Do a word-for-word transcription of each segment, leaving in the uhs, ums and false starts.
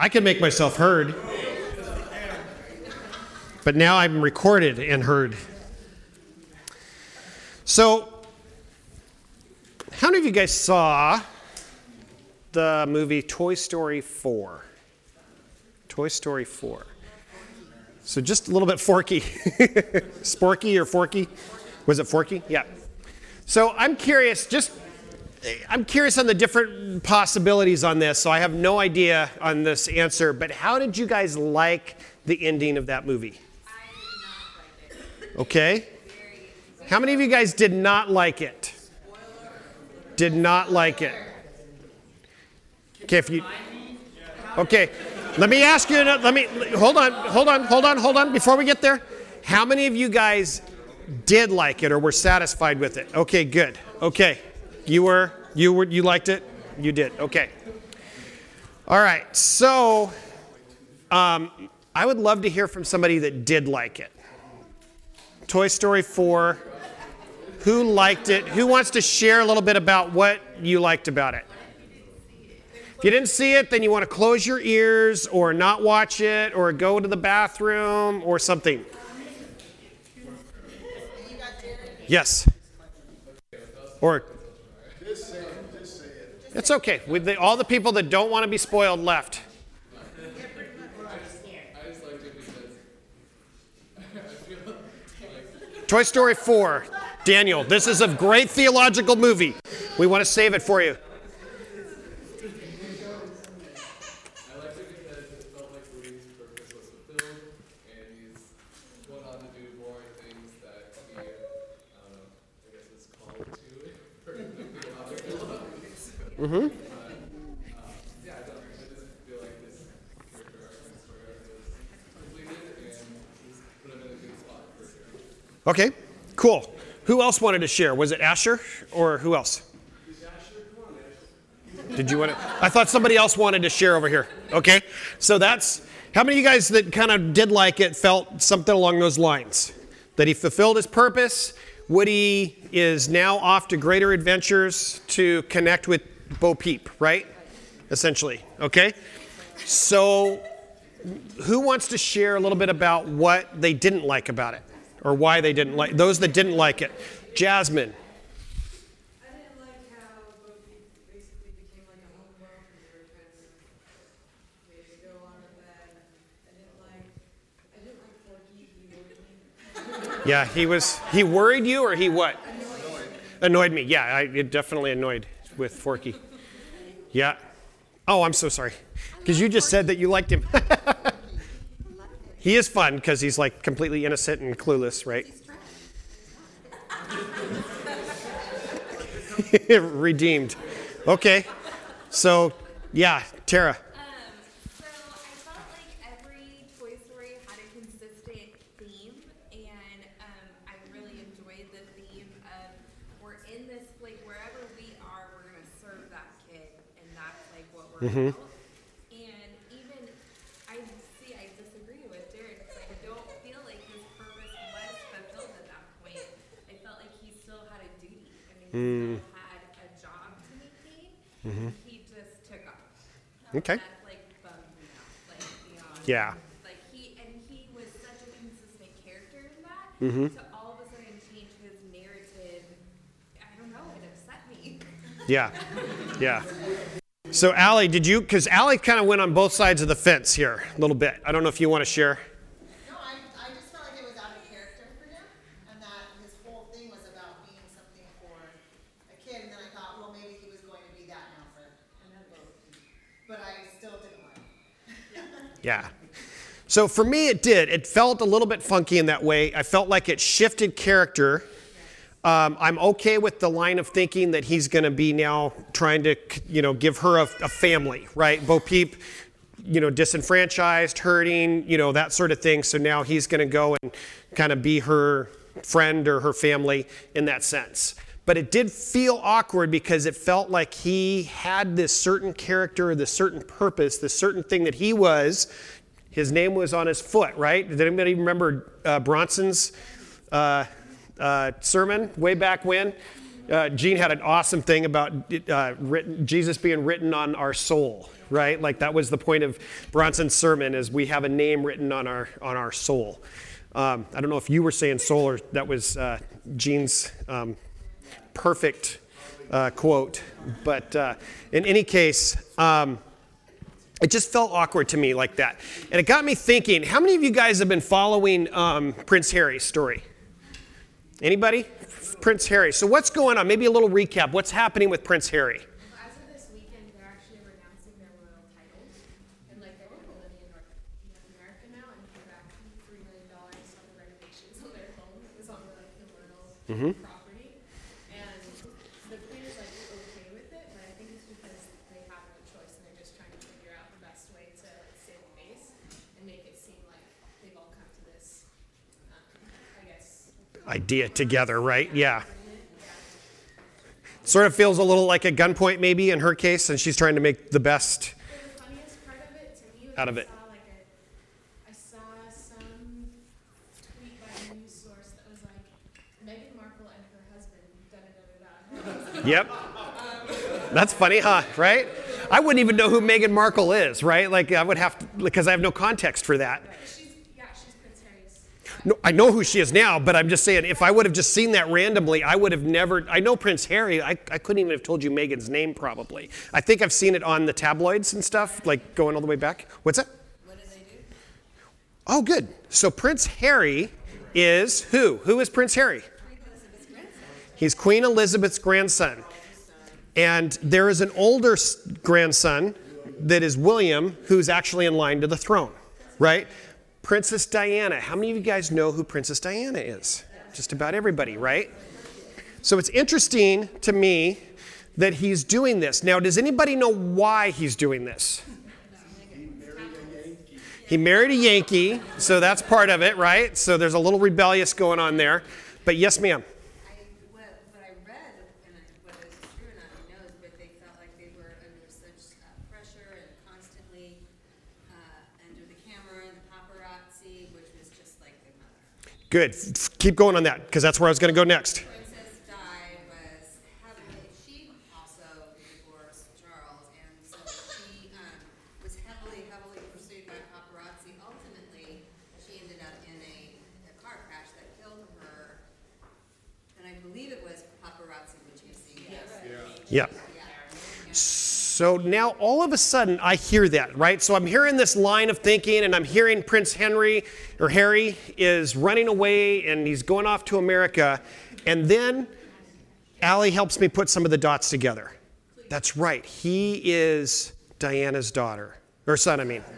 I can make myself heard. But now I'm recorded and heard. So, how many of you guys saw the movie Toy Story four? Toy Story four. So just a little bit forky. Sporky or forky? Was it forky? Yeah. So I'm curious, just, I'm curious on the different possibilities on this. So I have no idea on this answer, but how did you guys like the ending of that movie? I did not like it. Okay. How many of you guys did not like it? Did not like it. Okay, if you, okay. Let me ask you, let me, hold on, hold on, hold on, hold on, before we get there. How many of you guys did like it or were satisfied with it? Okay, good. Okay, you were, you were, you liked it? You did, okay. All right, so um, I would love to hear from somebody that did like it. Toy Story four, who liked it? Who wants to share a little bit about what you liked about it? If you didn't see it, then you want to close your ears or not watch it or go to the bathroom or something. Yes. Or it's okay. With the, all the people that don't want to be spoiled left. Toy Story four. Daniel, this is a great theological movie. We want to save it for you. Mm-hmm. Uh, yeah, I, don't, I just feel like this character arc and story arc was completed and put him in a good spot for sure. Okay, cool. Who else wanted to share? Was it Asher or who else? Did you want to? I thought somebody else wanted to share over here. Okay, so that's, how many of you guys that kind of did like it felt something along those lines? That he fulfilled his purpose? Woody is now off to greater adventures to connect with Bo Peep, right? Essentially, okay? So who wants to share a little bit about what they didn't like about it? Or why they didn't like, those that didn't like it. Jasmine. I didn't like how Bo Peep basically became like a home world and they were trying to maybe go on with that. I didn't like, I didn't like Forky, he worried me. Yeah, he was, he worried you or he what? Annoyed. Annoyed me, yeah, I, it definitely annoyed with Forky. Yeah. Oh, I'm so sorry. Because you just said that you liked him. He is fun because he's like completely innocent and clueless, right? Redeemed. Okay. So, yeah, Tara. Um, so I felt like every Toy Story had a consistent theme, and um, I really enjoyed the theme of we're in this, like wherever we are, we're going to serve that kid, and that's like what we're Mm-hmm. about. And even, I see, I disagree with Derek, because I don't feel like his purpose was fulfilled at that point. I felt like he still had a duty, I mean, he Mm. still had a job to maintain. Mm-hmm. He just took off. Okay. That like bummed me out, like beyond. Yeah. Like he and he was such a consistent character in that. Mm-hmm. To all of a sudden change his narrative, I don't know, it upset me. Yeah. Yeah. So, Allie, did you, because Allie kind of went on both sides of the fence here a little bit. I don't know if you want to share. No, I, I just felt like it was out of character for him, and that his whole thing was about being something for a kid, and then I thought, well, maybe he was going to be that now for another, but I still didn't like it. Yeah. So for me, it did. It felt a little bit funky in that way. I felt like it shifted character. Um, I'm okay with the line of thinking that he's going to be now trying to, you know, give her a, a family, right? Bo Peep, you know, disenfranchised, hurting, you know, that sort of thing. So now he's going to go and kind of be her friend or her family in that sense. But it did feel awkward because it felt like he had this certain character, this certain purpose, this certain thing that he was. His name was on his foot, right? Did anybody remember uh, Bronson's uh, uh, sermon way back when? Uh, Gene had an awesome thing about uh, written, Jesus being written on our soul, right? Like that was the point of Bronson's sermon, is we have a name written on our on our soul. Um, I don't know if you were saying soul or that was uh, Gene's um, perfect uh, quote, but uh, in any case, um, it just felt awkward to me like that. And it got me thinking, how many of you guys have been following um, Prince Harry's story? Anybody? Prince Harry. So what's going on? Maybe a little recap. What's happening with Prince Harry? Well, as of this weekend, they're actually renouncing their royal titles, and like they're going to live in North, North America now and pay back three million dollars on the renovations on their home that was on the like the royal Mhm. property. And the queen is like okay with it, but I think it's because they have no choice and they're just trying to figure out the best way to like save face and make it seem like they've all come to this, um, I guess. Idea together, right? Yeah. Sort of feels a little like a gunpoint maybe in her case, and she's trying to make the best But the funniest part of it to me was out of I it. saw like a, I saw some tweet by a news source that was like Meghan Markle and her husband da da da da da. Yep. That's funny, huh? Right? I wouldn't even know who Meghan Markle is, right? Like I would have to, because I have no context for that. She's yeah, she's Prince Harry's. No, I know who she is now, but I'm just saying, if I would have just seen that randomly, I would have never, I know Prince Harry, I, I couldn't even have told you Meghan's name probably. I think I've seen it on the tabloids and stuff, like going all the way back. What's that? What do they do? Oh, good. So Prince Harry is who? Who is Prince Harry? He's Queen Elizabeth's grandson. And there is an older s- grandson that is William, who's actually in line to the throne, right? Princess Diana. How many of you guys know who Princess Diana is? Just about everybody, right? So it's interesting to me that he's doing this. Now, does anybody know why he's doing this? He married a Yankee, so that's part of it, right? So there's a little rebellious going on there. But yes, ma'am. I, what, what I read, and whether this is true or not, who knows, but they felt like they were under such uh, pressure and constantly uh, under the camera and the paparazzi, which was just like their mother. Good. F- Keep going on that, because that's where I was going to go next. Princess Di was heavily, she also divorced Charles, and so she um, was heavily, heavily pursued by paparazzi. Ultimately, she ended up in a, a car crash that killed her, and I believe it was paparazzi, which you see. Yes. Yeah. So now all of a sudden I hear that, right? So I'm hearing this line of thinking, and I'm hearing Prince Henry or Harry is running away and he's going off to America. And then Allie helps me put some of the dots together. That's right. He is Diana's daughter, or son, I mean.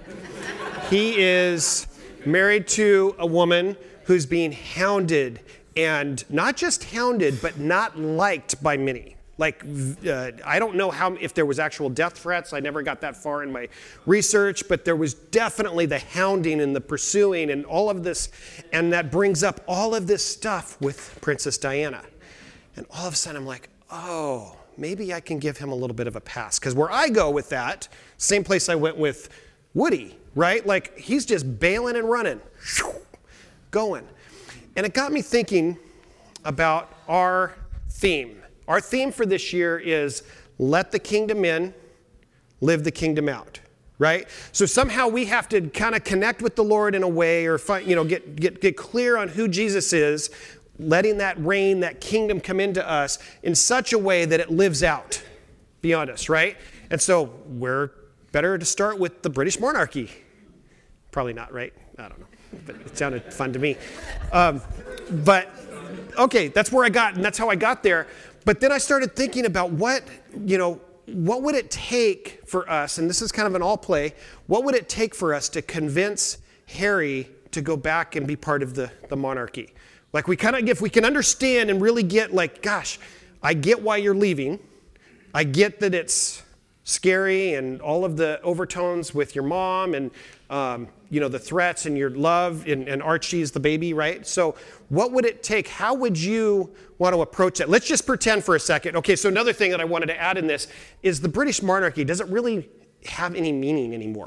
He is married to a woman who's being hounded, and not just hounded, but not liked by many. Like, uh, I don't know how if there was actual death threats. I never got that far in my research, but there was definitely the hounding and the pursuing and all of this, and that brings up all of this stuff with Princess Diana. And all of a sudden I'm like, oh, maybe I can give him a little bit of a pass. Because where I go with that, same place I went with Woody, right? Like, he's just bailing and running, going. And it got me thinking about our theme. Our theme for this year is let the kingdom in, live the kingdom out, right? So somehow we have to kind of connect with the Lord in a way, or find, you know, get, get, get clear on who Jesus is, letting that reign, that kingdom come into us in such a way that it lives out beyond us, right? And so we're better to start with the British monarchy. Probably not, right? I don't know, but it sounded fun to me. Um, but okay, that's where I got, and that's how I got there. But then I started thinking about what, you know, what would it take for us, and this is kind of an all play, what would it take for us to convince Harry to go back and be part of the, the monarchy? Like, we kind of, if we can understand and really get like, gosh, I get why you're leaving. I get that it's scary and all of the overtones with your mom and, um, you know, the threats and your love, and, and Archie's the baby, right? So what would it take? How would you want to approach that? Let's just pretend for a second. Okay, so another thing that I wanted to add in this is the British monarchy, does it really have any meaning anymore?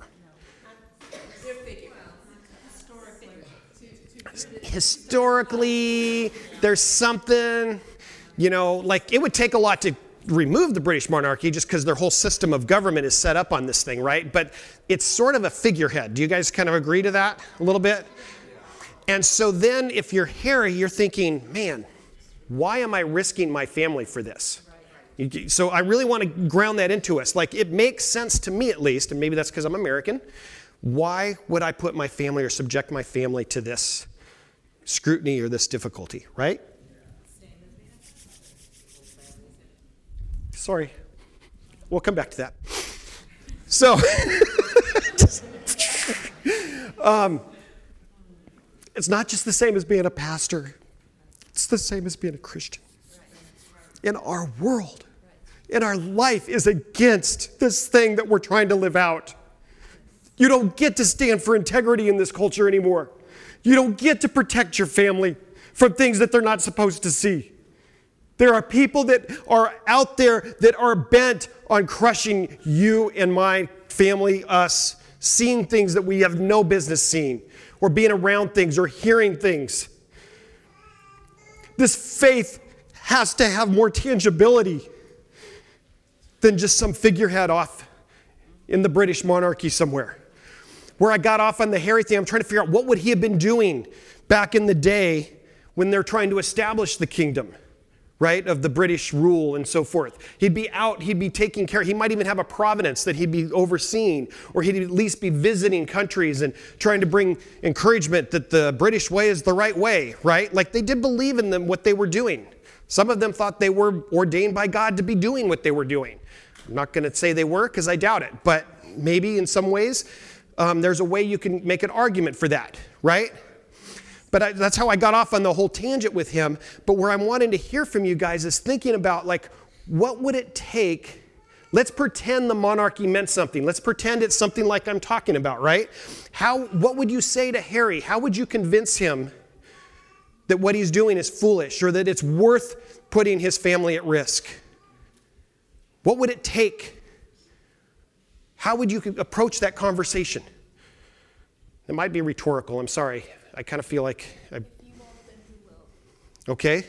Historically, there's something, you know, like it would take a lot to remove the British monarchy just because their whole system of government is set up on this thing, right? But it's sort of a figurehead. Do you guys kind of agree to that a little bit? And so then if you're Harry, you're thinking, man, why am I risking my family for this? So I really want to ground that into us. Like, it makes sense to me at least, and maybe that's because I'm American. Why would I put my family or subject my family to this scrutiny or this difficulty, right? Sorry. We'll come back to that. So, um, it's not just the same as being a pastor. It's the same as being a Christian. In our world, in our life is against this thing that we're trying to live out. You don't get to stand for integrity in this culture anymore. You don't get to protect your family from things that they're not supposed to see. There are people that are out there that are bent on crushing you and my family, us, seeing things that we have no business seeing, or being around things, or hearing things. This faith has to have more tangibility than just some figurehead off in the British monarchy somewhere. Where I got off on the Harry thing, I'm trying to figure out what would he have been doing back in the day when they're trying to establish the kingdom, right, of the British rule and so forth. He'd be out, he'd be taking care, he might even have a providence that he'd be overseeing, or he'd at least be visiting countries and trying to bring encouragement that the British way is the right way, right? Like, they did believe in them, what they were doing. Some of them thought they were ordained by God to be doing what they were doing. I'm not going to say they were, because I doubt it, but maybe in some ways um, there's a way you can make an argument for that, right? But I, that's how I got off on the whole tangent with him. But where I'm wanting to hear from you guys is thinking about, like, what would it take? Let's pretend the monarchy meant something. Let's pretend it's something like I'm talking about, right? How? What would you say to Harry? How would you convince him that what he's doing is foolish, or that it's worth putting his family at risk? What would it take? How would you approach that conversation? It might be rhetorical, I'm sorry. I kind of feel like I... Okay.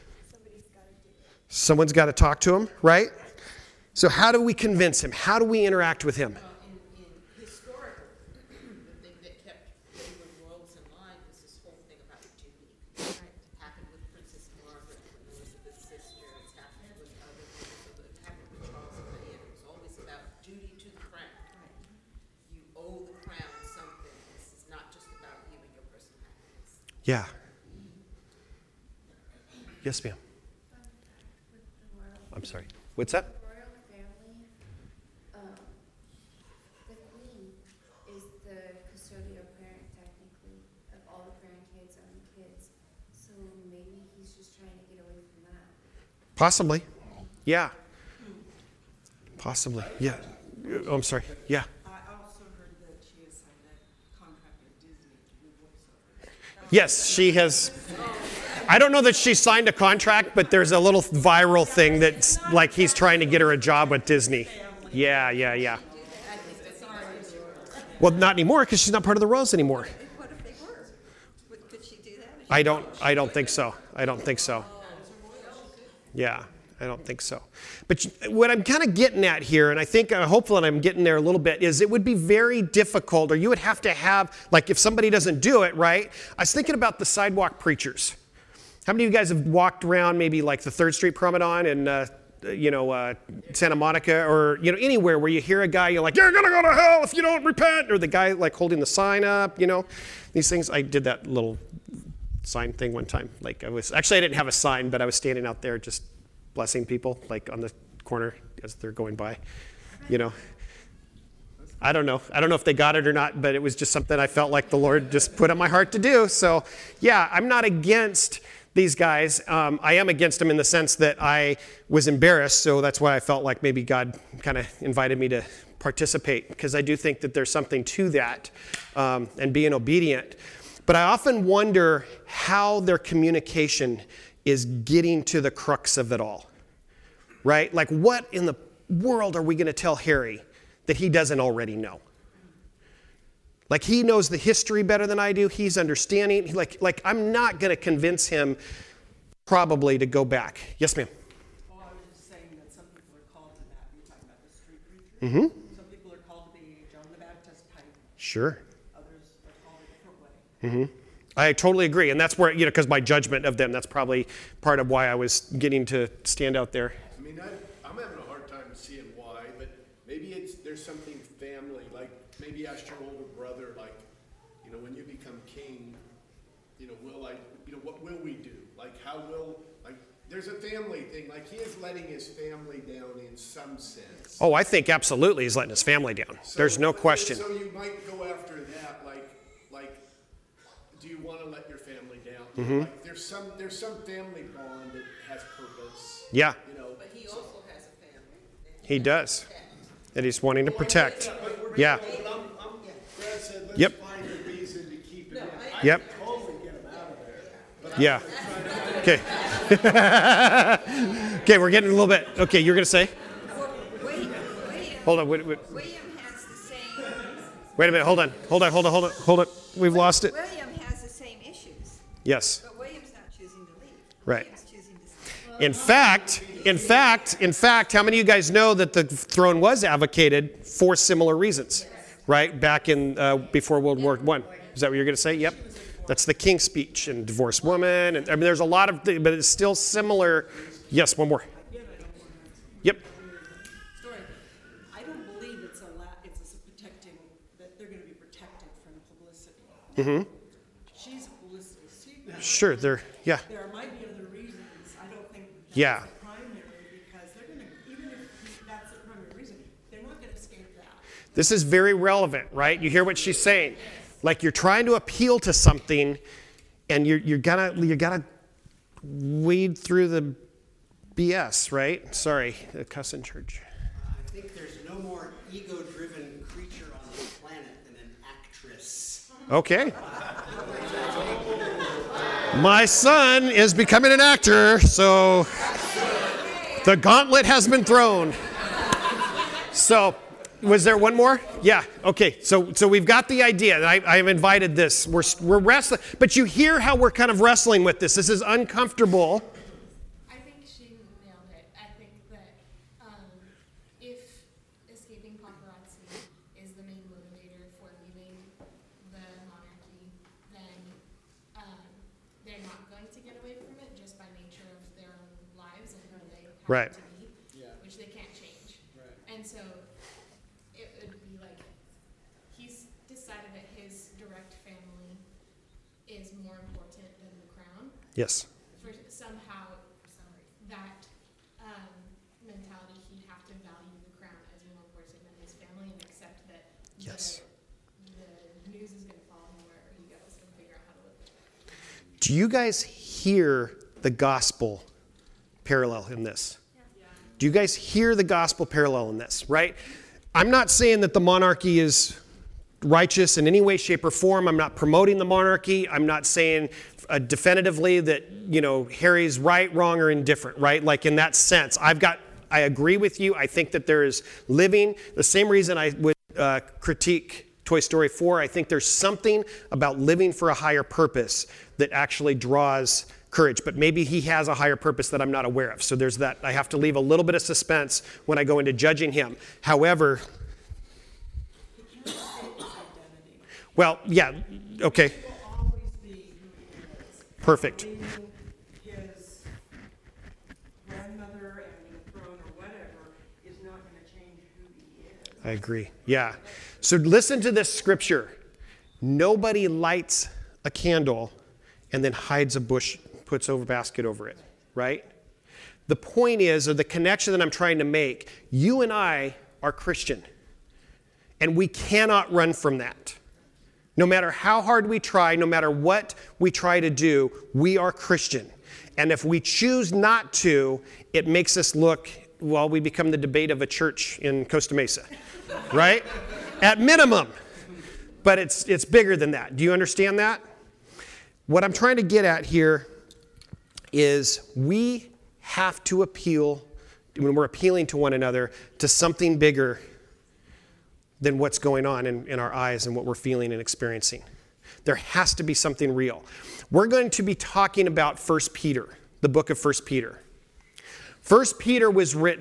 Someone's got to talk to him, right? So how do we convince him? How do we interact with him? Well, in, in historical, the thing that kept England royals in line was this whole thing about duty. Right? It happened with Princess Margaret and Elizabeth's sister. It's happened with other things. It happened with Charles and Diana. It was always about duty to the crown. Right? You owe the crown something. This is not just about you and your personal happiness. Yeah. Yes, ma'am. I'm sorry. What's that? The royal family, um, the queen is the custodial parent technically of all the grandkids and the kids. So maybe he's just trying to get away from that. Possibly. Yeah. Possibly. Yeah. Oh, I'm sorry. Yeah. I also heard that she has signed a contract with Disney to do voiceover. Yes, she has. I don't know that she signed a contract, but there's a little viral thing that's like he's trying to get her a job with Disney. Yeah, yeah, yeah. Well, not anymore, because she's not part of the Royals anymore. What if they were? Would- Could she do that? I don't. I don't think so. I don't think so. Yeah, I don't think so. But what I'm kind of getting at here, and I think uh, hopefully I'm getting there a little bit, is it would be very difficult, or you would have to have, like, if somebody doesn't do it, right? I was thinking about the sidewalk preachers. How many of you guys have walked around maybe like the third Street Promenade in, uh, you know, uh, Santa Monica, or, you know, anywhere where you hear a guy, you're like, you're going to go to hell if you don't repent, or the guy like holding the sign up, you know, these things. I did that little sign thing one time. Like I was, actually I didn't have a sign, but I was standing out there just blessing people, like on the corner as they're going by, you know. I don't know. I don't know if they got it or not, but it was just something I felt like the Lord just put on my heart to do. So yeah, I'm not against these guys. Um, I am against them in the sense that I was embarrassed, so that's why I felt like maybe God kind of invited me to participate, because I do think that there's something to that, um, and being obedient. But I often wonder how their communication is getting to the crux of it all, right? Like, what in the world are we going to tell Harry that he doesn't already know? Like, he knows the history better than I do. He's understanding. Like, like I'm not going to convince him probably to go back. Yes, ma'am. Well, I was just saying that something Mm-hmm. Some people are called to be John the Baptist type, Sure. others are called a different way. Mm-hmm. I totally agree. And that's where, you know, because my judgment of them, that's probably part of why I was getting to stand out there. I mean, I, I'm having a hard time seeing why, but maybe it's there's something family, like maybe ask your older brother, like, you know, when you become king, you know, will I, you know, what will we do? Like, how will, like, there's a family thing, like he is letting his family down in some sense. Oh, I think absolutely he's letting his family down. So- There's no but- question. So you might go after that, like, like, do you want to let your family down? Mm-hmm. Like, there's some, there's some family bond that has purpose. Yeah, You know, But he also has a family. he does. That he's wanting to protect. Yeah. But I'm, I'm, Brad said, let's Yep. find a reason to keep it in. I Yep. can totally get him out of there. Yeah. Okay. Okay, we're getting a little bit. Okay, you're going to say? William, Hold on. Wait, wait, William has the same, wait a minute. Hold on. Hold on. Hold on. Hold on. Hold on. We've lost it. William has the same issues, Yes. but William's not choosing to leave. Right. William's choosing to stay. In fact, in fact, in fact, how many of you guys know that the throne was advocated for similar reasons, right? Back in uh, before World War One. Is that what you're going to say? Yep. That's the King's Speech and divorced woman, and I mean, there's a lot of, things, but it's still similar. Yes, one more. Yep. Story. I don't believe it's a la, it's a protecting, that they're gonna be protected from publicity. Mm-hmm. She's a publicity seeker. Sure. There. Yeah. There might be other reasons. I don't think that's Yeah. the primary, because they're gonna, even if that's the primary reason, they're not gonna escape that. This is very relevant, right? You hear what she's saying. Like you're trying to appeal to something, and you're you're gonna you gotta wade through the B S, right? Sorry, the cuss in church. I think there's no more ego-driven creature on the planet than an actress. Okay. My son is becoming an actor, so the gauntlet has been thrown. So, was there one more? Yeah. Okay. So, so we've got the idea. I, I have invited this. We're we're wrestling, but you hear how we're kind of wrestling with this. This is uncomfortable. I think she nailed it. I think that um, if escaping paparazzi is the main motivator for leaving the monarchy, then um, they're not going to get away from it just by nature of their own lives and who they happen Right. to be, which they can't change. And so it would be like he's decided that his direct family is more important than the crown. Yes. For somehow, sorry, that um, mentality, he'd have to value the crown as more important than his family and accept that Yes. the, the news is going to follow him wherever he goes and figure out how to live it. Do you guys hear the gospel parallel in this? Do you guys hear the gospel parallel in this, right? I'm not saying that the monarchy is righteous in any way, shape, or form. I'm not promoting the monarchy. I'm not saying uh, definitively that, you know, Harry's right, wrong, or indifferent, right? Like in that sense, I've got, I agree with you. I think that there is living. The same reason I would uh, critique Toy Story four, I think there's something about living for a higher purpose that actually draws courage, but maybe he has a higher purpose that I'm not aware of. So there's that. I have to leave a little bit of suspense when I go into judging him. However, well, yeah, okay, Will always be who he is. perfect. Leaving his grandmother and the throne or whatever is not gonna change who he is. I agree. Yeah. So listen to this scripture. Nobody lights a candle and then hides a bush, puts over a basket over it, right? The point is, or the connection that I'm trying to make, you and I are Christian. And we cannot run from that. No matter how hard we try, no matter what we try to do, we are Christian. And if we choose not to, it makes us look, well, we become the debate of a church in Costa Mesa, right? At minimum. But it's it's bigger than that. Do you understand that? What I'm trying to get at here is we have to appeal, when we're appealing to one another, to something bigger than what's going on in, in our eyes and what we're feeling and experiencing. There has to be something real. We're going to be talking about First Peter, the book of First Peter. First Peter was written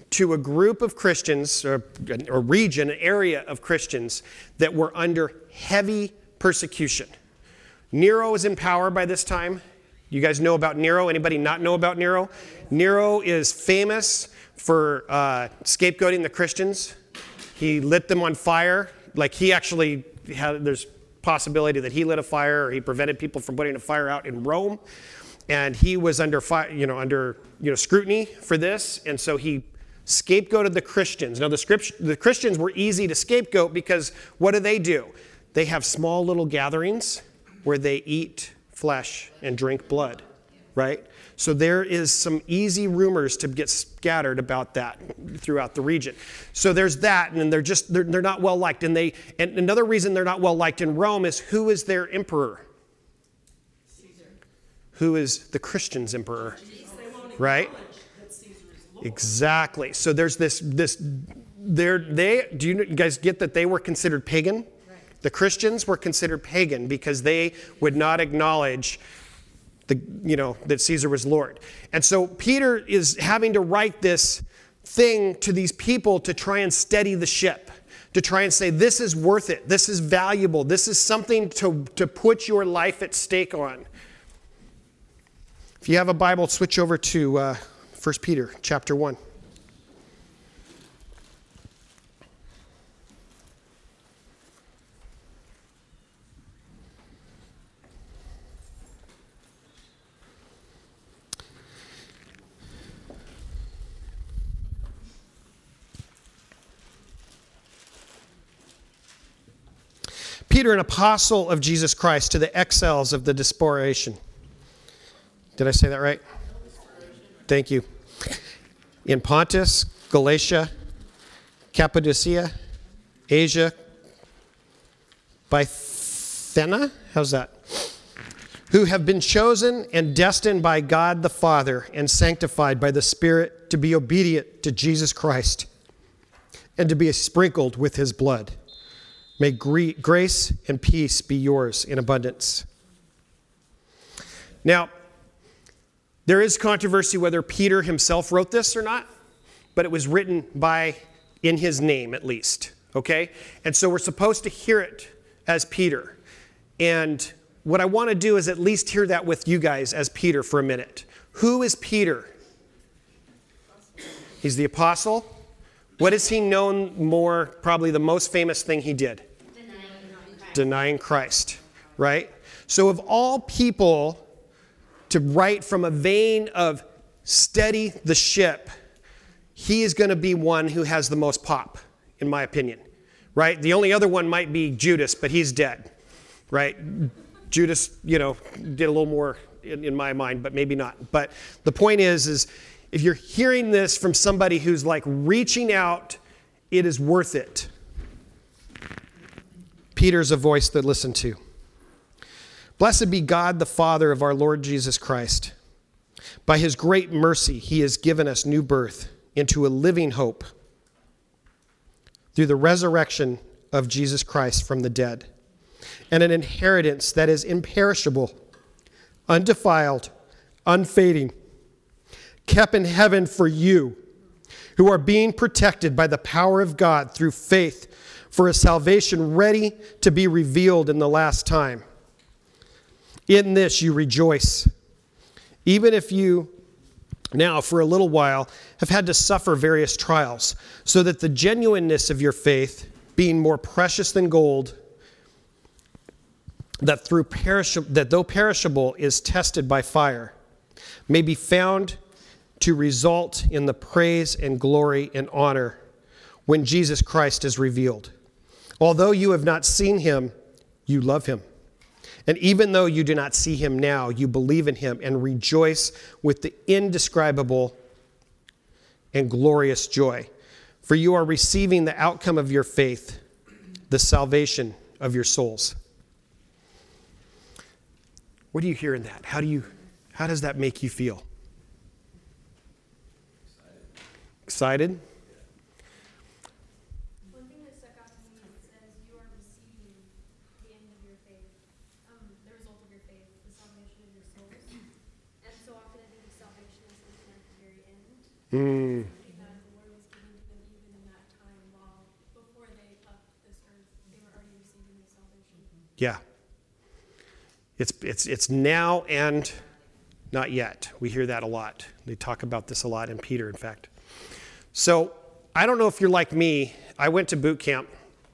to a group of Christians, or a region, an area of Christians that were under heavy persecution. Nero is in power by this time. You guys know about Nero? Anybody not know about Nero? Nero is famous for uh, scapegoating the Christians. He lit them on fire. Like he actually had, there's possibility that he lit a fire or he prevented people from putting a fire out in Rome. And he was under fire, you know, under you know scrutiny for this. And so he scapegoated the Christians. Now the, script, the Christians were easy to scapegoat because what do they do? They have small little gatherings where they eat flesh and drink blood, right? So there is some easy rumors to get scattered about that throughout the region. So there's that, and they're just they're, they're not well liked. And they and another reason they're not well liked in Rome is who is their emperor? Caesar. Who is the Christians' emperor? Right? Exactly. So there's this this they're they do you guys get that they were considered pagan? The Christians were considered pagan because they would not acknowledge the, you know, that Caesar was Lord. And so Peter is having to write this thing to these people to try and steady the ship, to try and say, this is worth it. This is valuable. This is something to, to put your life at stake on. If you have a Bible, switch over to uh, First Peter chapter one. Peter, an apostle of Jesus Christ, to the exiles of the desperation. Did I say that right? Thank you. In Pontus, Galatia, Cappadocia, Asia, Bithynia, how's that? Who have been chosen and destined by God the Father and sanctified by the Spirit to be obedient to Jesus Christ and to be sprinkled with his blood. May grace and peace be yours in abundance. Now, there is controversy whether Peter himself wrote this or not, but it was written by, in his name at least, okay? And so we're supposed to hear it as Peter. And what I want to do is at least hear that with you guys as Peter for a minute. Who is Peter? He's the apostle. What is he known more, probably the most famous thing he did? Denying Christ, right? So of all people to write from a vein of steady the ship, he is going to be one who has the most pop, in my opinion, right? The only other one might be Judas, but he's dead, right? Judas, you know, did a little more in, in my mind, but maybe not. But the point is, is if you're hearing this from somebody who's like reaching out, it is worth it. Peter's a voice to listen to. Blessed be God, the Father of our Lord Jesus Christ. By his great mercy, he has given us new birth into a living hope through the resurrection of Jesus Christ from the dead, and an inheritance that is imperishable, undefiled, unfading, kept in heaven for you, who are being protected by the power of God through faith for a salvation ready to be revealed in the last time. In this you rejoice, even if you now for a little while have had to suffer various trials, so that the genuineness of your faith, being more precious than gold, that through perishable, that though perishable is tested by fire, may be found to result in the praise and glory and honor when Jesus Christ is revealed. Although you have not seen him, you love him. And even though you do not see him now, you believe in him and rejoice with the indescribable and glorious joy. For you are receiving the outcome of your faith, the salvation of your souls. What do you hear in that? How do you, how does that make you feel? Excited? Excited? Mm. Yeah. It's, it's, it's now and not yet. We hear that a lot. They talk about this a lot in Peter, in fact. So I don't know if you're like me. I went to boot camp.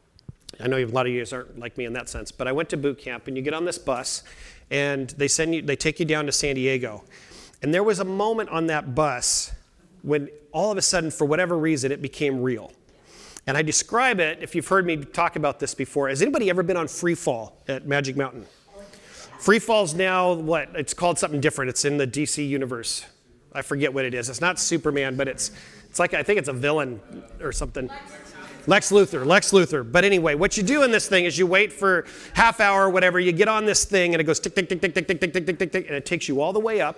I know a lot of you guys aren't like me in that sense, but I went to boot camp, and you get on this bus, and they send you, they take you down to San Diego. And there was a moment on that bus when all of a sudden, for whatever reason, it became real. And I describe it, if you've heard me talk about this before, has anybody ever been on free fall at Magic Mountain? Free fall's now what? It's called something different. It's in the D C universe. I forget what it is. It's not Superman, but it's it's like, I think it's a villain or something. Lex Luthor, Lex Luthor. But anyway, what you do in this thing is you wait for half hour or whatever, you get on this thing and it goes tick, tick, tick, tick, tick, tick, tick, tick, tick, tick, tick, and it takes you all the way up.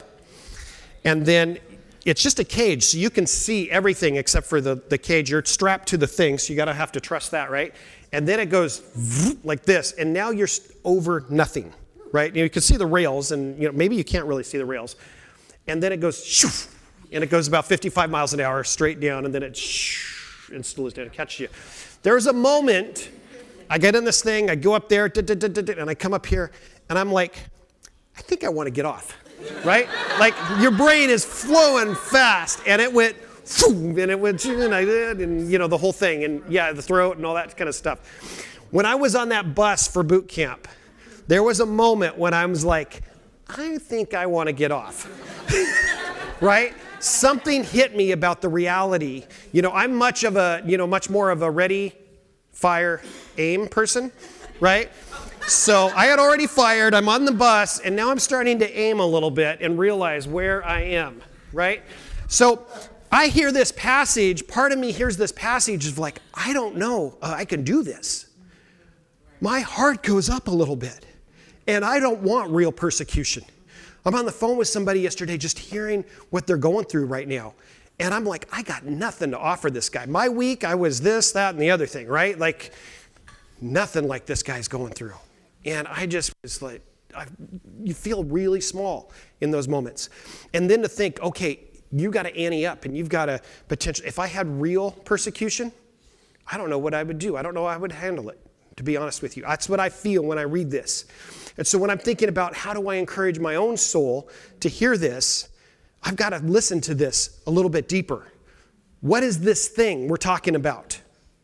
And then it's just a cage, so you can see everything except for the, the cage. You're strapped to the thing, so you gotta have to trust that, right? And then it goes like this, and now you're over nothing, right? You can see the rails, and you know maybe you can't really see the rails. And then it goes shoo, and it goes about fifty-five miles an hour straight down, and then it shoo, and slows down and catches you. There's a moment, I get in this thing, I go up there, and I come up here, and I'm like, I think I want to get off, right? Like your brain is flowing fast, and it went, and it went, and I did, and you know the whole thing, and yeah, the throat and all that kind of stuff. When I was on that bus for boot camp, there was a moment when I was like, I think I want to get off, right? Something hit me about the reality. You know, I'm much of a, you know, much more of a ready, fire, aim person, right? So I had already fired, I'm on the bus, and now I'm starting to aim a little bit and realize where I am, right? So I hear this passage, part of me hears this passage of like, I don't know, uh, I can do this. My heart goes up a little bit, and I don't want real persecution. I'm on the phone with somebody yesterday just hearing what they're going through right now. And I'm like, I got nothing to offer this guy. My week, I was this, that, and the other thing, right? Like, nothing like this guy's going through. And I just was like, I, you feel really small in those moments. And then to think, okay, you got to ante up, and you've got to potentially, if I had real persecution, I don't know what I would do. I don't know how I would handle it, to be honest with you. That's what I feel when I read this. And so when I'm thinking about how do I encourage my own soul to hear this, I've got to listen to this a little bit deeper. What is this thing we're talking about?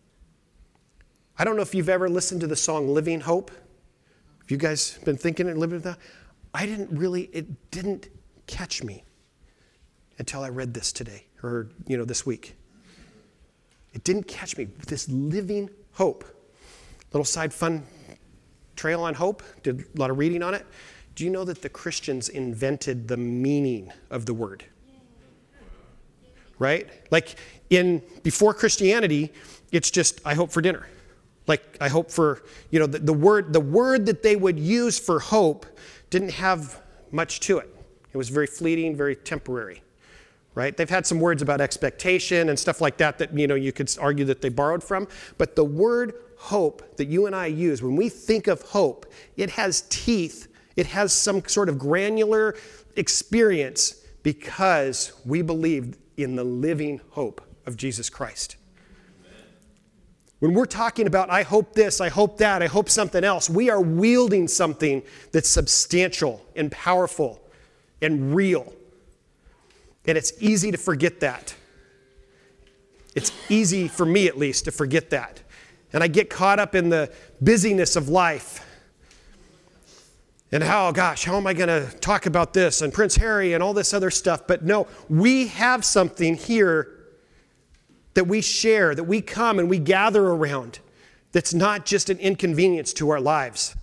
I don't know if you've ever listened to the song Living Hope. Have you guys been thinking and living with that? I didn't really, it didn't catch me until I read this today, or, you know, this week. It didn't catch me. This living hope. Little side fun trail on hope. Did a lot of reading on it. Do you know that the Christians invented the meaning of the word? Right? Like in before Christianity, it's just I hope for dinner. Like I hope for, you know, the, the word the word that they would use for hope didn't have much to it. It was very fleeting, very temporary. Right? They've had some words about expectation and stuff like that that, you know, you could argue that they borrowed from, but the word hope that you and I use, when we think of hope, it has teeth, it has some sort of granular experience because we believe in the living hope of Jesus Christ. When we're talking about, I hope this, I hope that, I hope something else, we are wielding something that's substantial and powerful and real. And it's easy to forget that. It's easy for me, at least, to forget that. And I get caught up in the busyness of life. And how, oh gosh, how am I going to talk about this and Prince Harry and all this other stuff? But no, we have something here that we share, that we come and we gather around, that's not just an inconvenience to our lives.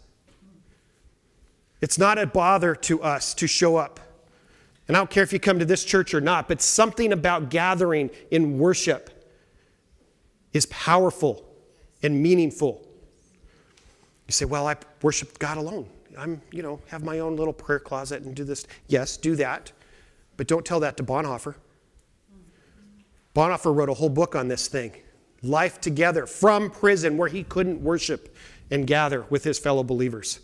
It's not a bother to us to show up. And I don't care if you come to this church or not, but something about gathering in worship is powerful and meaningful. You say, well, I worship God alone. I'm, you know, have my own little prayer closet and do this. Yes, do that. But don't tell that to Bonhoeffer. Bonhoeffer wrote a whole book on this thing. Life together from prison where he couldn't worship and gather with his fellow believers.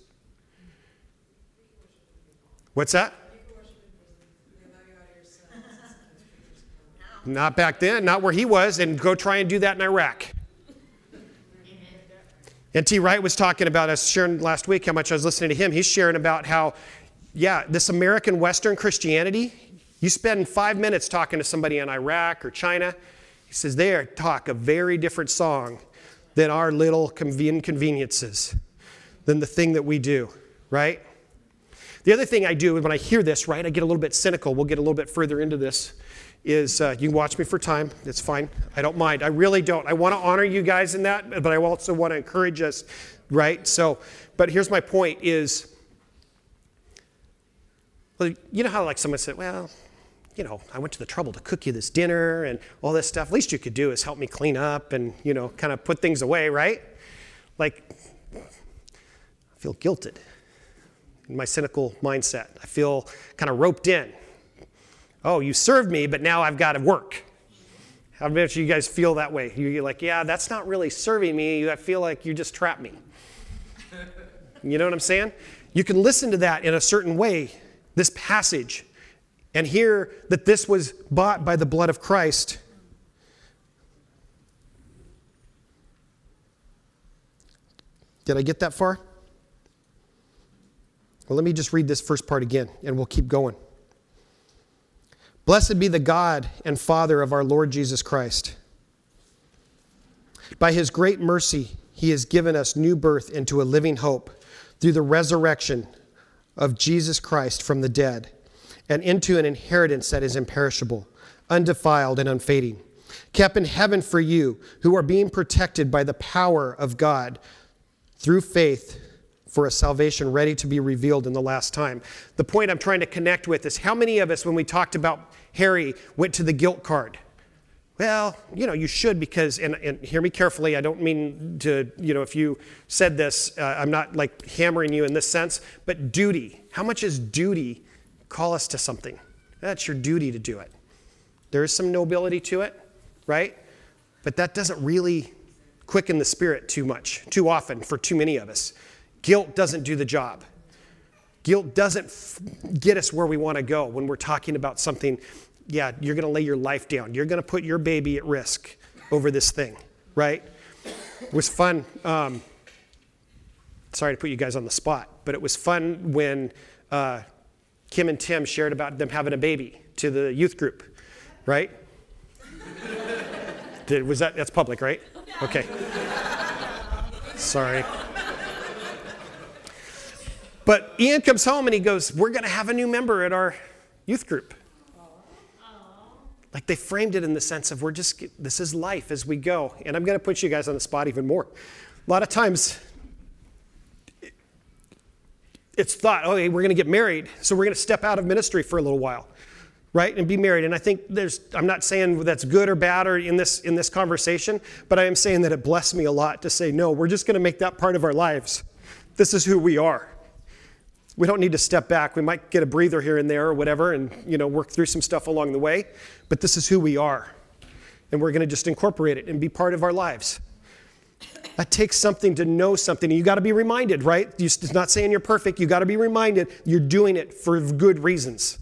What's that? Not back then, not where he was, and go try and do that in Iraq. N T Wright was talking about, I was sharing last week how much I was listening to him. He's sharing about how, yeah, this American Western Christianity, you spend five minutes talking to somebody in Iraq or China, he says they talk a very different song than our little inconveniences, than the thing that we do, right? The other thing I do when I hear this, right, I get a little bit cynical. We'll get a little bit further into this. Is uh, you can watch me for time. It's fine. I don't mind. I really don't. I want to honor you guys in that, but I also want to encourage us, right? So, but here's my point is, well, you know how like someone said, well, you know, I went to the trouble to cook you this dinner and all this stuff. Least you could do is help me clean up and, you know, kind of put things away, right? Like, I feel guilted in my cynical mindset. I feel kind of roped in. Oh, you served me, but now I've got to work. How many of you guys feel that way? You're like, yeah, that's not really serving me. I feel like you just trapped me. You know what I'm saying? You can listen to that in a certain way, this passage, and hear that this was bought by the blood of Christ. Did I get that far? Well, let me just read this first part again, and we'll keep going. Blessed be the God and Father of our Lord Jesus Christ. By his great mercy, he has given us new birth into a living hope through the resurrection of Jesus Christ from the dead, and into an inheritance that is imperishable, undefiled, and unfading, kept in heaven for you, who are being protected by the power of God through faith for a salvation ready to be revealed in the last time. The point I'm trying to connect with is how many of us, when we talked about Harry, went to the guilt card? Well, you know, you should because, and, and hear me carefully, I don't mean to, you know, if you said this, uh, I'm not like hammering you in this sense, but duty. How much is duty call us to something? That's your duty to do it. There is some nobility to it, right? But that doesn't really quicken the spirit too much, too often for too many of us. Guilt doesn't do the job. Guilt doesn't f- get us where we want to go when we're talking about something. Yeah, you're going to lay your life down. You're going to put your baby at risk over this thing, right? It was fun. Um, sorry to put you guys on the spot, but it was fun when uh, Kim and Tim shared about them having a baby to the youth group, right? Did, was that, that's public, right? Okay. Sorry. But Ian comes home and he goes, we're going to have a new member at our youth group. Like they framed it in the sense of we're just, this is life as we go. And I'm going to put you guys on the spot even more. A lot of times it's thought, okay, we're going to get married, so we're going to step out of ministry for a little while, right? And be married. And I think there's, I'm not saying that's good or bad or in this, in this conversation, but I am saying that it blessed me a lot to say, no, we're just going to make that part of our lives. This is who we are. We don't need to step back. We might get a breather here and there or whatever and, you know, work through some stuff along the way. But this is who we are. And we're going to just incorporate it and be part of our lives. That takes something to know something. And you got to be reminded, right? You're it's not saying you're perfect. You got to be reminded you're doing it for good reasons.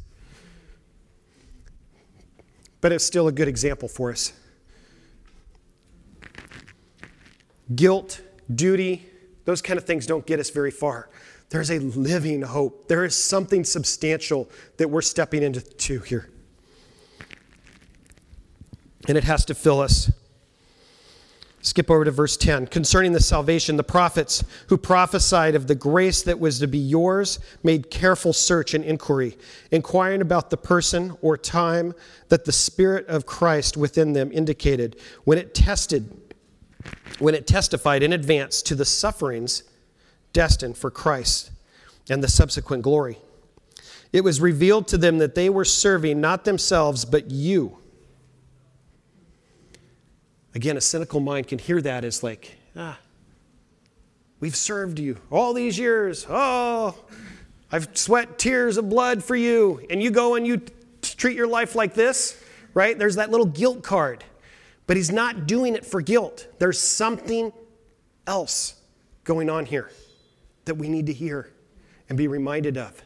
But it's still a good example for us. Guilt, duty, those kind of things don't get us very far. There's a living hope. There is something substantial that we're stepping into to here. And it has to fill us. Skip over to verse ten. Concerning the salvation, the prophets who prophesied of the grace that was to be yours made careful search and inquiry, inquiring about the person or time that the Spirit of Christ within them indicated when it tested, when it testified in advance to the sufferings destined for Christ and the subsequent glory. It was revealed to them that they were serving not themselves, but you. Again, a cynical mind can hear that as like, ah, we've served you all these years. Oh, I've sweat tears of blood for you. And you go and you t- treat your life like this, right? There's that little guilt card. But he's not doing it for guilt. There's something else going on here that we need to hear and be reminded of.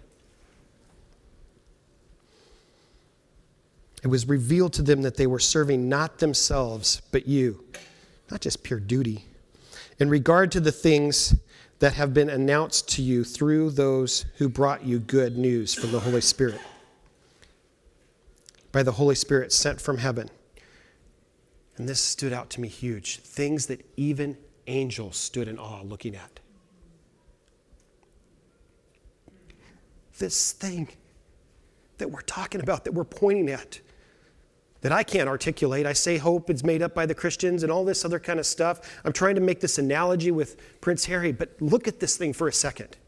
It was revealed to them that they were serving not themselves, but you. Not just pure duty. in regard to the things that have been announced to you through those who brought you good news from the Holy Spirit, by the Holy Spirit sent from heaven. And this stood out to me huge. Things that even angels stood in awe looking at. This thing that we're talking about, that we're pointing at, that I can't articulate. I say hope is made up by the Christians and all this other kind of stuff. I'm trying to make this analogy with Prince Harry, but look at this thing for a second.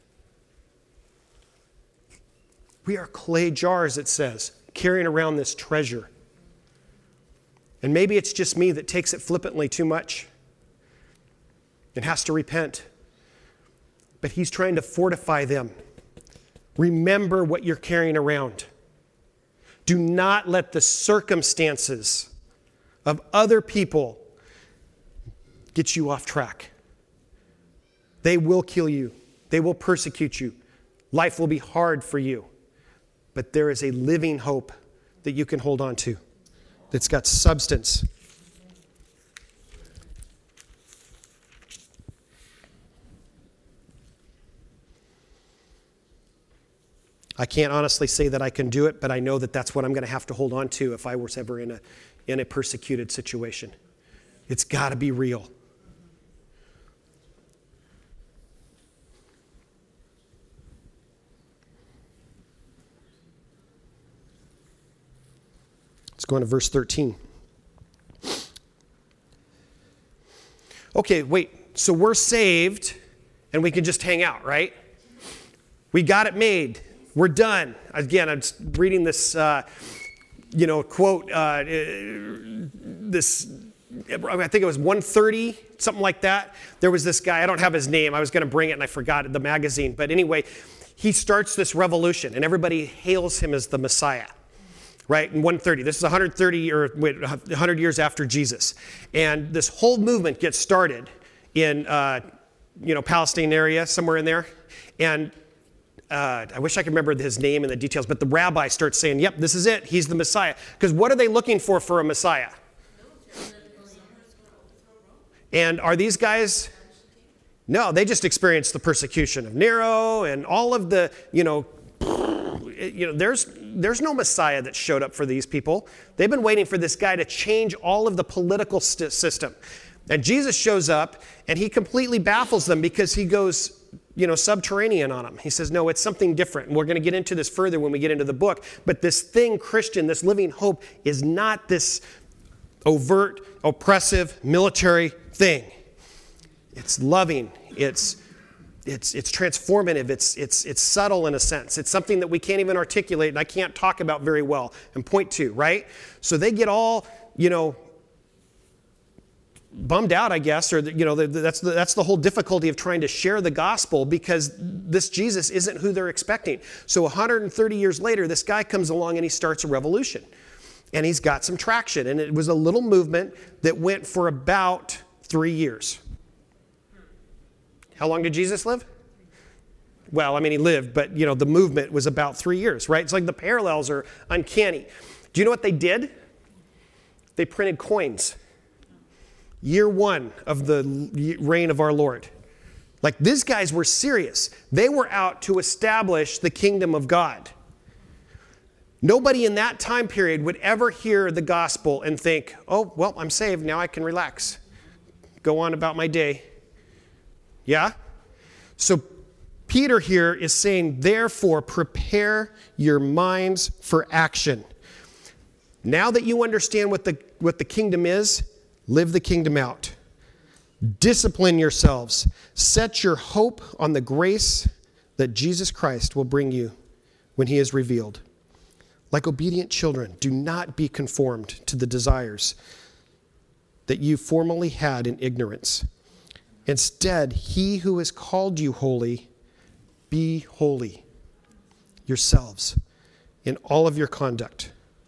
We are clay jars, it says, carrying around this treasure. And maybe it's just me that takes it flippantly too much and has to repent. But he's trying to fortify them. Remember what you're carrying around. Do not let the circumstances of other people get you off track. They will kill you. They will persecute you. Life will be hard for you. But there is a living hope that you can hold on to that's got substance. I can't honestly say that I can do it, but I know that that's what I'm going to have to hold on to if I was ever in a, in a persecuted situation. It's got to be real. Let's go on to verse thirteen. Okay, wait. So we're saved and we can just hang out, right? We got it made. We're done. Again, I'm just reading this, uh, you know, quote, uh, this, I think it was one thirty, something like that. There was this guy, I don't have his name. I was going to bring it and I forgot it, the magazine. But anyway, he starts this revolution and everybody hails him as the Messiah. Right, in one thirty. This is one hundred thirty or wait, one hundred years after Jesus. And this whole movement gets started in, uh, you know, Palestine area, somewhere in there. And uh, I wish I could remember his name and the details, but the rabbi starts saying, yep, this is it. He's the Messiah. Because what are they looking for for a Messiah? And are these guys... No, they just experienced the persecution of Nero and all of the, you know, you know, there's there's no Messiah that showed up for these people. They've been waiting for this guy to change all of the political st- system. And Jesus shows up and he completely baffles them because he goes, you know, subterranean on them. He says, no, it's something different. And we're going to get into this further when we get into the book. But this thing, Christian, this living hope, is not this overt, oppressive, military thing. It's loving. It's It's it's transformative. It's it's it's subtle in a sense. It's something that we can't even articulate and I can't talk about very well and point to, right? So they get all, you know, bummed out, I guess, or you know, that's the, that's the whole difficulty of trying to share the gospel because this Jesus isn't who they're expecting. So one hundred thirty years later, this guy comes along and he starts a revolution, and he's got some traction. And it was a little movement that went for about three years. How long did Jesus live? Well, I mean, he lived, but, you know, the movement was about three years, right? It's like the parallels are uncanny. Do you know what they did? They printed coins. Year one of the reign of our Lord. Like, these guys were serious. They were out to establish the kingdom of God. Nobody in that time period would ever hear the gospel and think, oh, well, I'm saved. Now I can relax. Go on about my day. Yeah? So Peter here is saying, therefore, prepare your minds for action. Now that you understand what the, what the kingdom is, live the kingdom out. Discipline yourselves. Set your hope on the grace that Jesus Christ will bring you when he is revealed. Like obedient children, do not be conformed to the desires that you formerly had in ignorance. Instead, he who has called you holy, be holy yourselves in all of your conduct.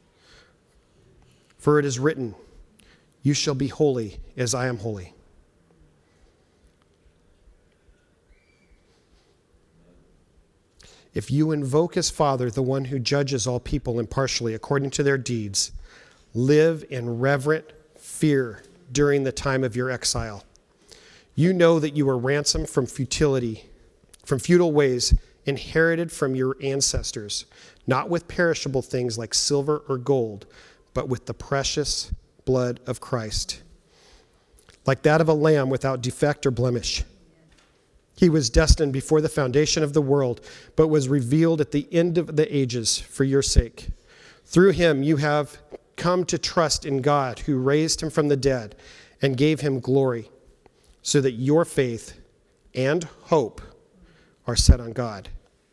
For it is written, you shall be holy as I am holy. If you invoke as Father the one who judges all people impartially according to their deeds, live in reverent fear during the time of your exile. You know that you were ransomed from futility, from futile ways, inherited from your ancestors, not with perishable things like silver or gold, but with the precious blood of Christ, like that of a lamb without defect or blemish. He was destined before the foundation of the world, but was revealed at the end of the ages for your sake. Through him you have come to trust in God, who raised him from the dead and gave him glory, so that your faith and hope are set on God.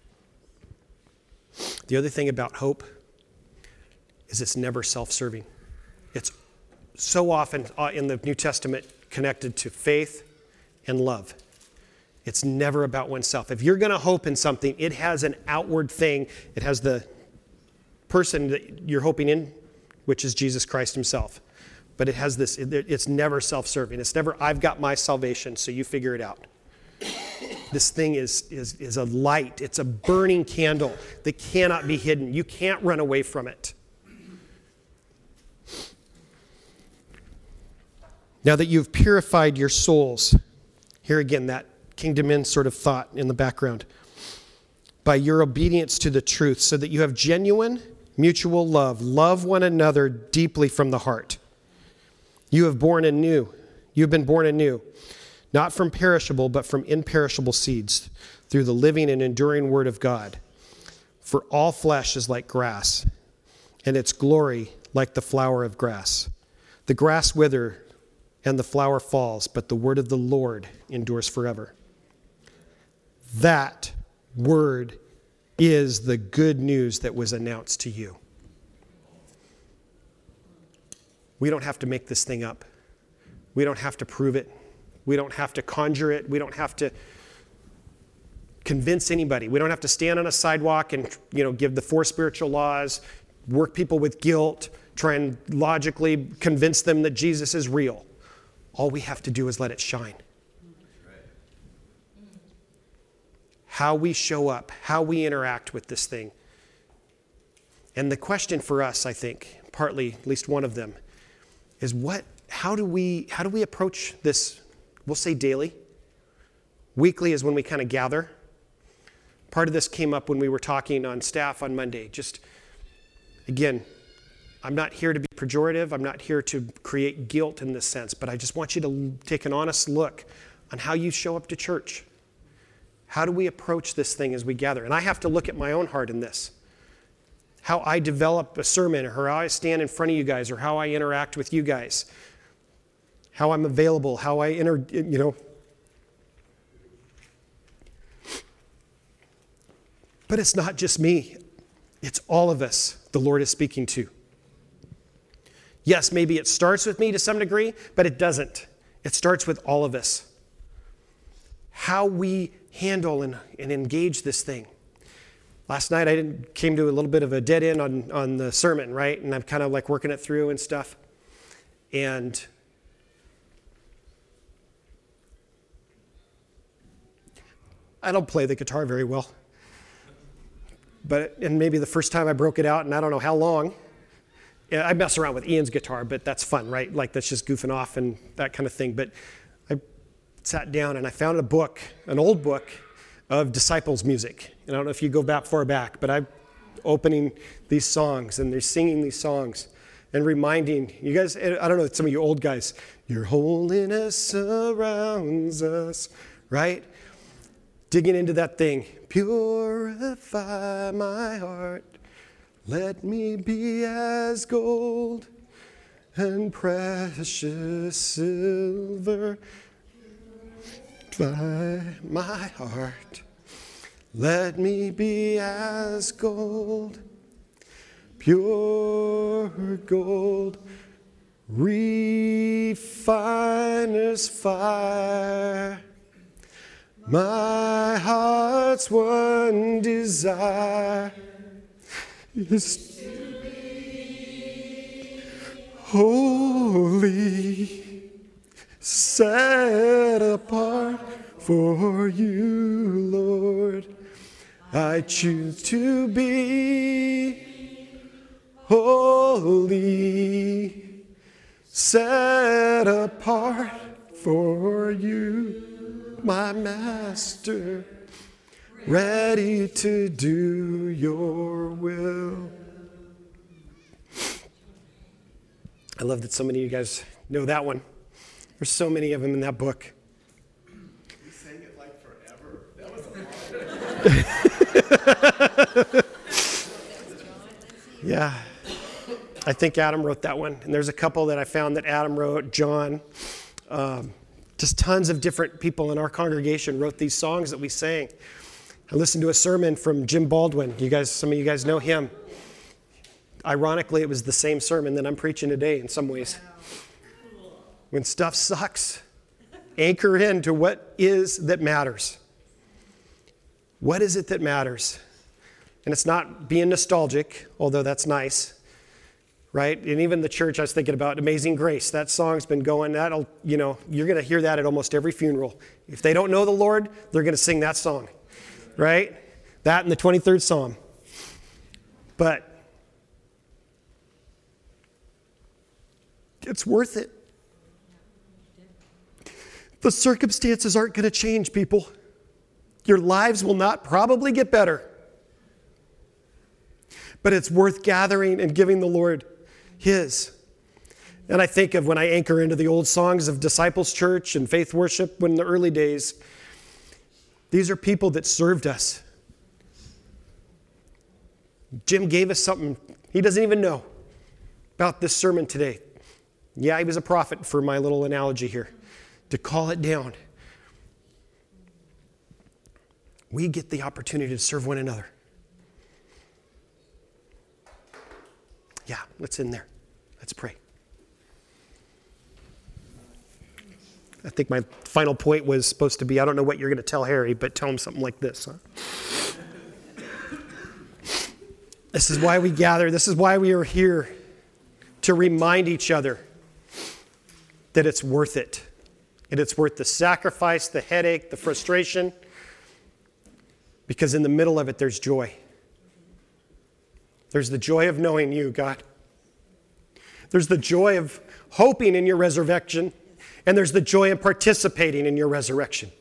The other thing about hope is it's never self-serving. It's so often in the New Testament connected to faith and love. It's never about oneself. If you're going to hope in something, it has an outward thing. It has the person that you're hoping in, which is Jesus Christ himself. But it has this, it's never self-serving. It's never, I've got my salvation, so you figure it out. This thing is, is, is a light. It's a burning candle that cannot be hidden. You can't run away from it. Now that you've purified your souls, here again, that kingdom in sort of thought in the background, by your obedience to the truth, so that you have genuine mutual love. Love one another deeply from the heart. You have born anew. You have been born anew, not from perishable, but from imperishable seeds, through the living and enduring word of God. For all flesh is like grass, and its glory like the flower of grass. The grass withers and the flower falls, but the word of the Lord endures forever. That word is the good news that was announced to you. We don't have to make this thing up. We don't have to prove it. We don't have to conjure it. We don't have to convince anybody. We don't have to stand on a sidewalk and, you know, give the four spiritual laws, work people with guilt, try and logically convince them that Jesus is real. All we have to do is let it shine. How we show up, how we interact with this thing. And the question for us, I think, partly, at least one of them, is what, how do we, how do we approach this, we'll say daily? Weekly is when we kind of gather. Part of this came up when we were talking on staff on Monday. Just, again, I'm not here to be pejorative. I'm not here to create guilt in this sense, but I just want you to take an honest look on how you show up to church. How do we approach this thing as we gather? And I have to look at my own heart in this. How I develop a sermon, or how I stand in front of you guys, or how I interact with you guys. How I'm available, how I enter, you know. But it's not just me. It's all of us the Lord is speaking to. Yes, maybe it starts with me to some degree, but it doesn't. It starts with all of us. How we handle and, and engage this thing. Last night I didn't, came to a little bit of a dead end on, on the sermon, right? And I'm kind of like working it through and stuff. And I don't play the guitar very well. But, and maybe the first time I broke it out, and I don't know how long. Yeah, I mess around with Ian's guitar, but that's fun, right? Like that's just goofing off and that kind of thing. But I sat down and I found a book, an old book of disciples' music. And I don't know if you go back far back, but I'm opening these songs and they're singing these songs and reminding you guys, I don't know, some of you old guys, your holiness surrounds us, right? Digging into that thing. Purify my heart. Let me be as gold and precious silver. By my heart, let me be as gold, pure gold, refiner's fire. My heart's one desire is to be holy, set apart for you, Lord. I choose to be holy, set apart for you, my master, ready to do your will. I love that so many of you guys know that one. There's so many of them in that book. We sang it like forever. That was a long Yeah. I think Adam wrote that one. And there's a couple that I found that Adam wrote, John. Um, just tons of different people in our congregation wrote these songs that we sang. I listened to a sermon from Jim Baldwin. You guys, some of you guys know him. Ironically, it was the same sermon that I'm preaching today in some ways. When stuff sucks, anchor into what is that matters. What is it that matters? And it's not being nostalgic, although that's nice, right? And even the church, I was thinking about Amazing Grace. That song's been going, that'll, you know, you're going to hear that at almost every funeral. If they don't know the Lord, they're going to sing that song, right? That and the twenty-third Psalm. But it's worth it. The circumstances aren't going to change, people. Your lives will not probably get better. But it's worth gathering and giving the Lord His. And I think of when I anchor into the old songs of Disciples Church and Faith Worship when in the early days, these are people that served us. Jim gave us something he doesn't even know about this sermon today. Yeah, he was a prophet for my little analogy here. To call it down. We get the opportunity to serve one another. Yeah, let's end there. Let's pray. I think my final point was supposed to be, I don't know what you're going to tell Harry, but tell him something like this. Huh? This is why we gather. This is why we are here, to remind each other that it's worth it. And it's worth the sacrifice, the headache, the frustration, because in the middle of it, there's joy. There's the joy of knowing you, God. There's the joy of hoping in your resurrection, and there's the joy of participating in your resurrection.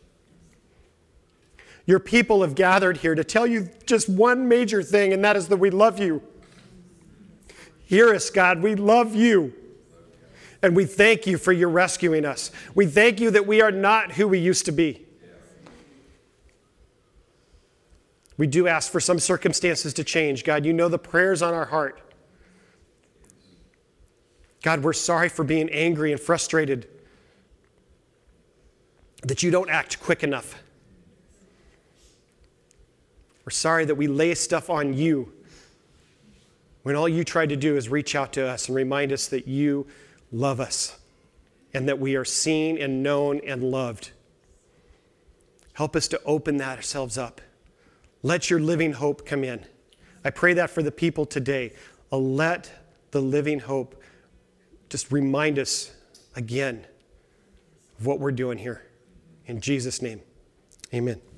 Your people have gathered here to tell you just one major thing, and that is that we love you. Hear us, God. We love you. And we thank you for your rescuing us. We thank you that we are not who we used to be. We do ask for some circumstances to change. God, you know the prayers on our heart. God, we're sorry for being angry and frustrated that you don't act quick enough. We're sorry that we lay stuff on you when all you tried to do is reach out to us and remind us that you love us and that we are seen and known and loved. Help us to open that ourselves up. Let your living hope come in. I pray that for the people today. Let the living hope just remind us again of what we're doing here. In Jesus' name, amen.